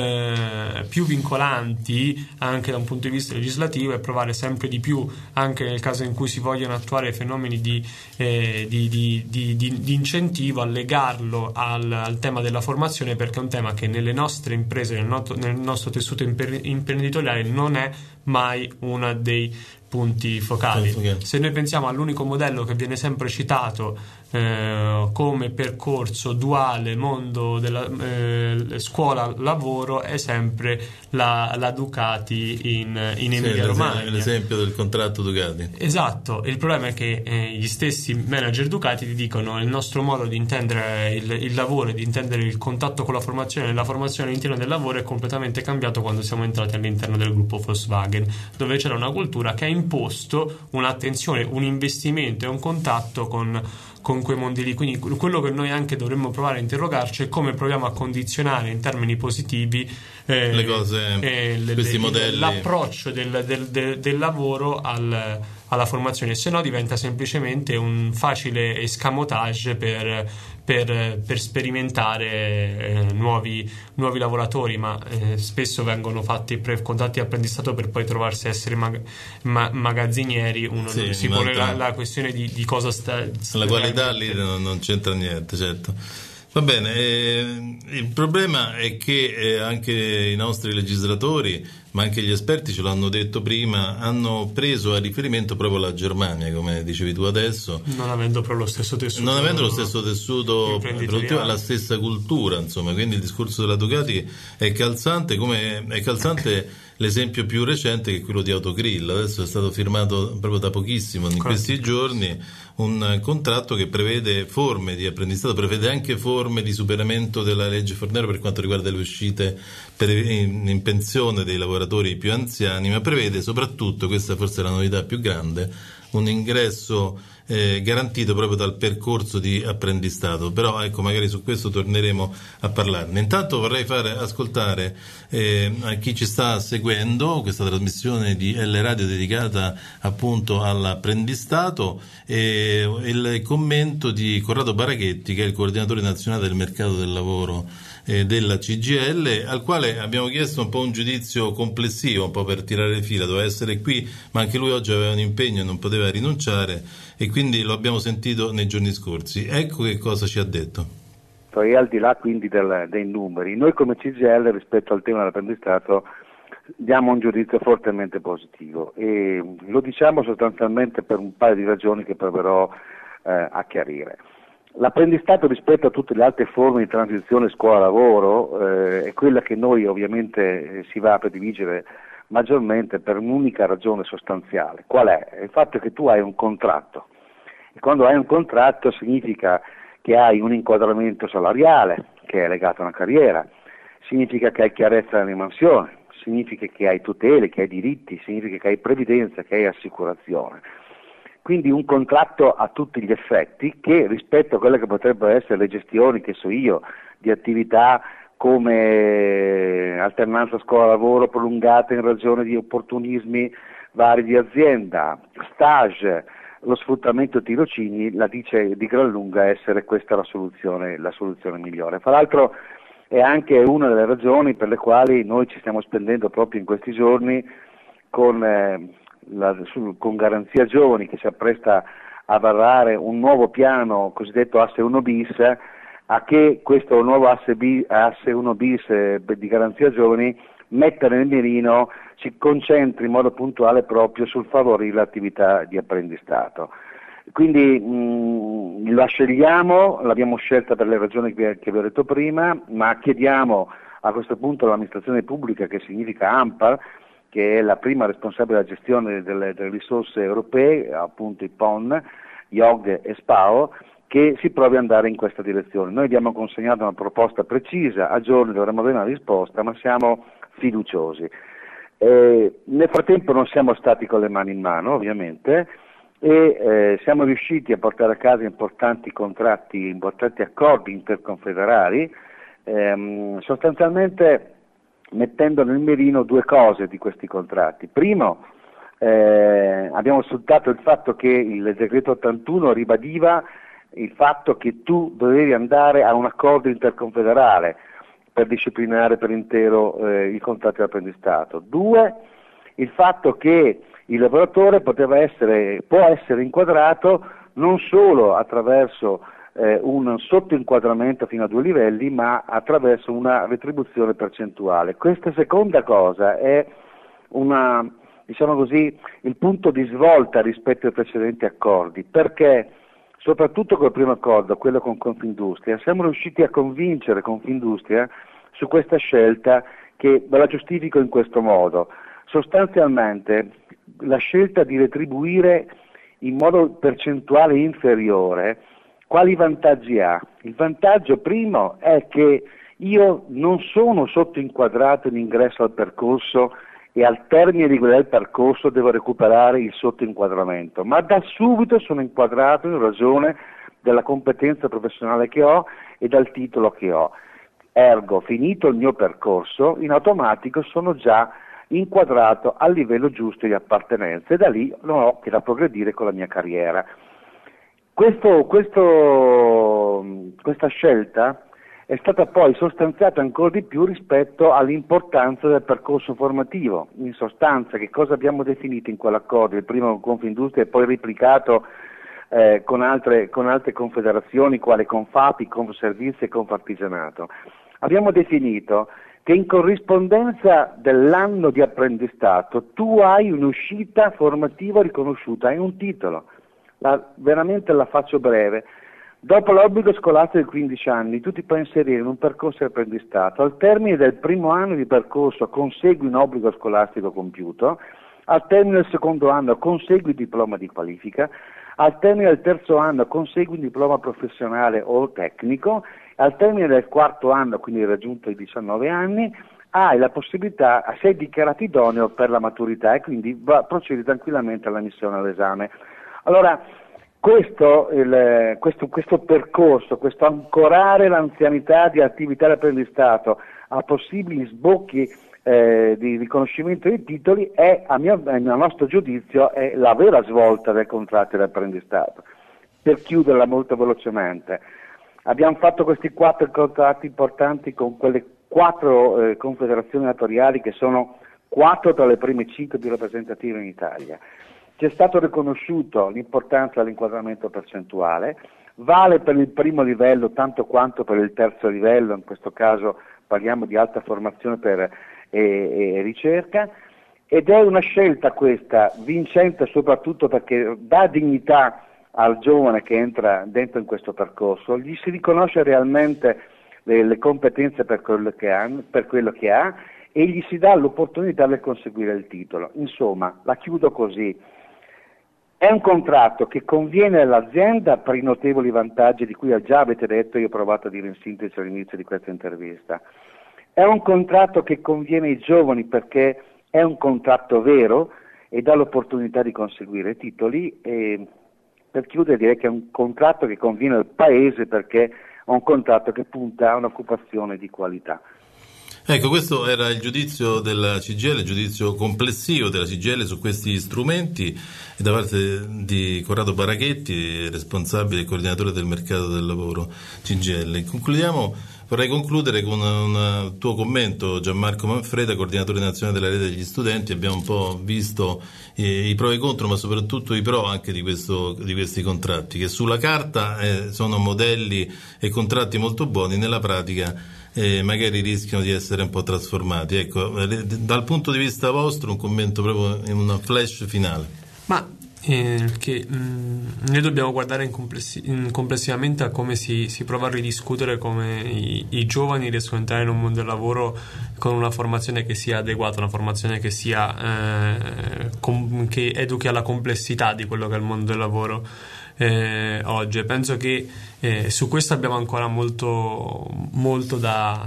vincolanti anche da un punto di vista legislativo, e provare sempre di più, anche nel caso in cui si vogliono attuare fenomeni di incentivo, a legarlo al tema della formazione, perché è un tema che nelle nostre imprese, nel nostro tessuto imprenditoriale non è mai uno dei punti focali. Se noi pensiamo all'unico modello che viene sempre citato come percorso duale mondo della scuola-lavoro è sempre la Ducati in Emilia Romagna. L'esempio del contratto Ducati. Esatto, il problema è che gli stessi manager Ducati ti dicono il nostro modo di intendere il lavoro, di intendere il contatto con la formazione e la formazione all'interno del lavoro è completamente cambiato quando siamo entrati all'interno del gruppo Volkswagen, dove c'era una cultura che ha imposto un'attenzione, un investimento e un contatto con quei mondi lì. Quindi quello che noi anche dovremmo provare a interrogarci è come proviamo a condizionare in termini positivi le cose, questi modelli, l'approccio del lavoro alla formazione, se no diventa semplicemente un facile escamotage per sperimentare nuovi lavoratori, ma spesso vengono fatti contratti di apprendistato per poi trovarsi a essere magazzinieri. Uno si pone la questione di cosa sta la qualità lì non c'entra niente, certo. Va bene, il problema è che anche i nostri legislatori, ma anche gli esperti ce l'hanno detto prima, hanno preso a riferimento proprio la Germania, come dicevi tu adesso, non avendo però lo stesso tessuto produttivo, la stessa cultura, insomma. Quindi il discorso della Ducati è calzante, come è calzante l'esempio più recente che è quello di Autogrill. Adesso è stato firmato proprio da pochissimo, in questi giorni, un contratto che prevede forme di apprendistato, prevede anche forme di superamento della legge Fornero per quanto riguarda le uscite in pensione dei lavoratori più anziani, ma prevede soprattutto, questa forse è la novità più grande, un ingresso garantito proprio dal percorso di apprendistato. Però ecco, magari su questo torneremo a parlarne. Intanto vorrei fare ascoltare a chi ci sta seguendo questa trasmissione di L Radio dedicata appunto all'apprendistato il commento di Corrado Baraghetti, che è il coordinatore nazionale del mercato del lavoro della CGIL, al quale abbiamo chiesto un po' un giudizio complessivo, un po' per tirare le fila. Doveva essere qui, ma anche lui oggi aveva un impegno e non poteva rinunciare, e quindi lo abbiamo sentito nei giorni scorsi. Ecco che cosa ci ha detto. E al di là quindi dei numeri, noi come CGIL rispetto al tema dell'apprendistato diamo un giudizio fortemente positivo, e lo diciamo sostanzialmente per un paio di ragioni che proverò a chiarire. L'apprendistato rispetto a tutte le altre forme di transizione scuola-lavoro è quella che noi ovviamente si va a prediligere maggiormente per un'unica ragione sostanziale. Qual è? Il fatto che tu hai un contratto, e quando hai un contratto significa che hai un inquadramento salariale che è legato a una carriera, significa che hai chiarezza nella mansione, significa che hai tutele, che hai diritti, significa che hai previdenza, che hai assicurazione. Quindi un contratto a tutti gli effetti che, rispetto a quelle che potrebbero essere le gestioni, che so io, di attività come alternanza scuola-lavoro prolungata in ragione di opportunismi vari di azienda, stage, lo sfruttamento tirocini, la dice di gran lunga essere questa la soluzione migliore. Fra l'altro è anche una delle ragioni per le quali noi ci stiamo spendendo proprio in questi giorni con Garanzia Giovani, che si appresta a varare un nuovo piano cosiddetto Asse 1 bis, a che questo nuovo Asse 1 bis di Garanzia Giovani metta nel mirino, si concentri in modo puntuale proprio sul favorire l'attività di apprendistato. Quindi la scegliamo, l'abbiamo scelta per le ragioni che vi ho detto prima, ma chiediamo a questo punto all'amministrazione pubblica, che significa ANPAR, che è la prima responsabile della gestione delle risorse europee, appunto i PON, IOG e SPAO, che si provi ad andare in questa direzione. Noi abbiamo consegnato una proposta precisa, a giorni dovremo avere una risposta, ma siamo fiduciosi. Nel frattempo non siamo stati con le mani in mano, ovviamente, e siamo riusciti a portare a casa importanti contratti, importanti accordi interconfederali, sostanzialmente mettendo nel mirino due cose di questi contratti. Primo, abbiamo sfruttato il fatto che il decreto 81 ribadiva il fatto che tu dovevi andare a un accordo interconfederale per disciplinare per intero il contratto di apprendistato. Due, il fatto che il lavoratore può essere inquadrato non solo attraverso un sottoinquadramento fino a 2 livelli, ma attraverso una retribuzione percentuale. Questa seconda cosa è diciamo così, il punto di svolta rispetto ai precedenti accordi, perché soprattutto col primo accordo, quello con Confindustria, siamo riusciti a convincere Confindustria su questa scelta, che ve la giustifico in questo modo. Sostanzialmente la scelta di retribuire in modo percentuale inferiore, quali vantaggi ha? Il vantaggio primo è che io non sono sottoinquadrato in ingresso al percorso e al termine di quel percorso devo recuperare il sottoinquadramento, ma da subito sono inquadrato in ragione della competenza professionale che ho e dal titolo che ho. Ergo, finito il mio percorso, in automatico sono già inquadrato al livello giusto di appartenenza e da lì non ho che da progredire con la mia carriera. Questa scelta è stata poi sostanziata ancora di più rispetto all'importanza del percorso formativo. In sostanza, che cosa abbiamo definito in quell'accordo, il primo con Confindustria e poi replicato con altre confederazioni quale Confapi, Confservizi e Confartigianato? Abbiamo definito che in corrispondenza dell'anno di apprendistato tu hai un'uscita formativa riconosciuta, hai un titolo. Veramente la faccio breve. Dopo l'obbligo scolastico di 15 anni tu ti puoi inserire in un percorso di apprendistato, al termine del primo anno di percorso consegui un obbligo scolastico compiuto, al termine del secondo anno consegui il diploma di qualifica, al termine del terzo anno consegui un diploma professionale o tecnico, al termine del quarto anno, quindi raggiunto i 19 anni, hai la possibilità, sei dichiarato idoneo per la maturità e quindi procedi tranquillamente all'ammissione all'esame. Allora, questo percorso, questo ancorare l'anzianità di attività di apprendistato a possibili sbocchi di riconoscimento dei titoli è, a nostro giudizio, è la vera svolta del contratto di apprendistato. Per chiuderla molto velocemente, abbiamo fatto questi 4 contratti importanti con quelle 4 confederazioni datoriali che sono 4 tra le prime 5 più rappresentative in Italia. Ci è stato riconosciuto l'importanza dell'inquadramento percentuale, vale per il primo livello tanto quanto per il terzo livello, in questo caso parliamo di alta formazione e ricerca, ed è una scelta questa vincente soprattutto perché dà dignità al giovane che entra dentro in questo percorso, gli si riconosce realmente le competenze per quello che ha e gli si dà l'opportunità di conseguire il titolo. Insomma, la chiudo così. È un contratto che conviene all'azienda per i notevoli vantaggi di cui già avete detto, io ho provato a dire in sintesi all'inizio di questa intervista. È un contratto che conviene ai giovani perché è un contratto vero e dà l'opportunità di conseguire titoli, e per chiudere direi che è un contratto che conviene al Paese perché è un contratto che punta a un'occupazione di qualità. Ecco, questo era il giudizio della CGIL, il giudizio complessivo della CGIL su questi strumenti da parte di Corrado Barachetti, responsabile e coordinatore del mercato del lavoro CGIL. Vorrei concludere con un tuo commento, Gianmarco Manfreda, coordinatore nazionale della rete degli studenti. Abbiamo un po' visto i pro e i contro, ma soprattutto i pro anche di questi contratti, che sulla carta sono modelli e contratti molto buoni, nella pratica magari rischiano di essere un po' trasformati. Ecco, dal punto di vista vostro, un commento proprio in una flash finale. Ma che noi dobbiamo guardare complessivamente a come si prova a ridiscutere come i giovani riescono a entrare in un mondo del lavoro con una formazione che sia adeguata, una formazione che sia che educhi alla complessità di quello che è il mondo del lavoro oggi. Penso che su questo abbiamo ancora molto da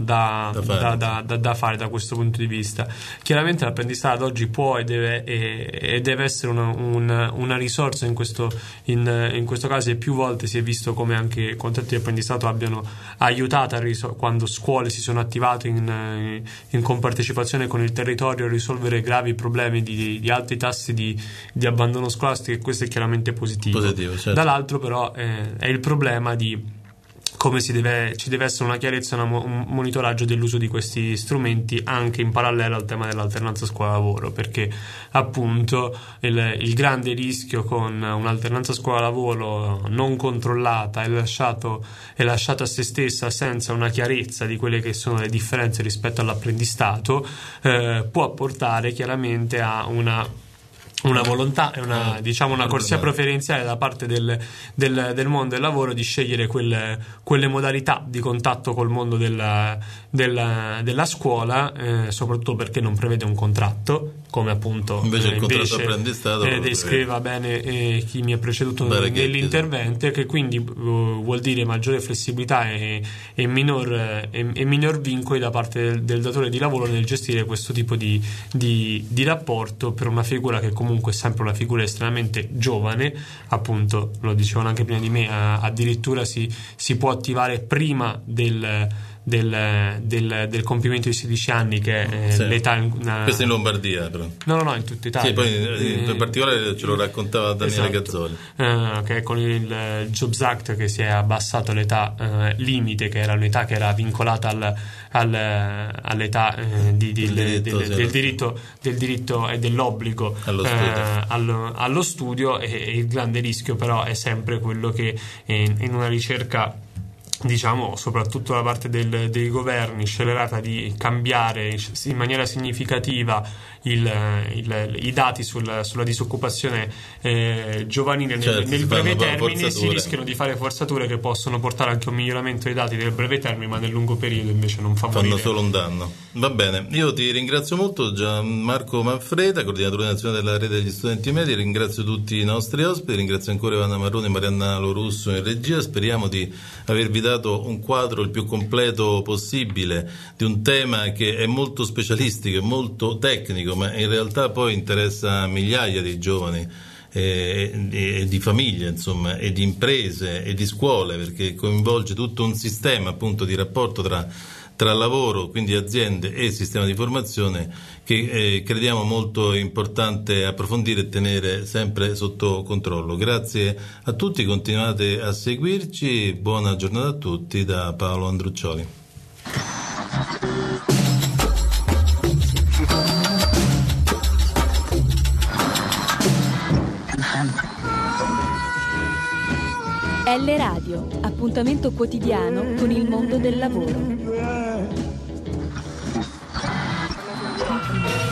fare da questo punto di vista. Chiaramente l'apprendistato oggi può e deve essere una risorsa in questo caso, e più volte si è visto come anche contratti di apprendistato abbiano aiutato quando scuole si sono attivate in compartecipazione con il territorio a risolvere gravi problemi di alti tassi di abbandono scolastico, e questo è chiaramente positivo. Certo. Dall'altro però è il problema di come ci deve essere una chiarezza e un monitoraggio dell'uso di questi strumenti anche in parallelo al tema dell'alternanza scuola-lavoro, perché appunto il grande rischio con un'alternanza scuola-lavoro non controllata e lasciata a se stessa senza una chiarezza di quelle che sono le differenze rispetto all'apprendistato può portare chiaramente a una volontà e una corsia preferenziale da parte del mondo del lavoro di scegliere quelle modalità di contatto col mondo della scuola, soprattutto perché non prevede un contratto, come appunto invece il contratto apprendistato descriveva bene chi mi ha preceduto nell'intervento, che quindi vuol dire maggiore flessibilità e minor vincoli da parte del datore di lavoro nel gestire questo tipo di rapporto per una figura che comunque è sempre una figura estremamente giovane, appunto lo dicevano anche prima di me, addirittura si può attivare prima del compimento di 16 anni, che è l'età questo in Lombardia, però no, in tutta Italia. Sì, poi in particolare ce lo raccontava Daniele Gazzoli, che con il Jobs Act che si è abbassato l'età limite, che era un'età che era vincolata all'età del diritto e dell'obbligo allo studio, e il grande rischio però è sempre quello che in una ricerca, diciamo, soprattutto da parte dei governi, scellerata di cambiare in maniera significativa i dati sulla disoccupazione giovanile nel breve termine, si rischiano di fare forzature che possono portare anche a un miglioramento dei dati del breve termine, ma nel lungo periodo invece non favorire. Fanno solo un danno. Va bene, io ti ringrazio molto Gianmarco Manfreda, coordinatore nazionale della rete degli studenti medi, ringrazio tutti i nostri ospiti, ringrazio ancora Ivana Marrone e Marianna Lorusso in regia. Speriamo di avervi dato un quadro il più completo possibile di un tema che è molto specialistico e molto tecnico, ma in realtà poi interessa migliaia di giovani e di famiglie, insomma, e di imprese e di scuole, perché coinvolge tutto un sistema appunto di rapporto tra lavoro, quindi aziende, e sistema di formazione, che crediamo molto importante approfondire e tenere sempre sotto controllo. Grazie a tutti, continuate a seguirci, buona giornata a tutti da Paolo Andruccioli. L Radio, appuntamento quotidiano con il mondo del lavoro.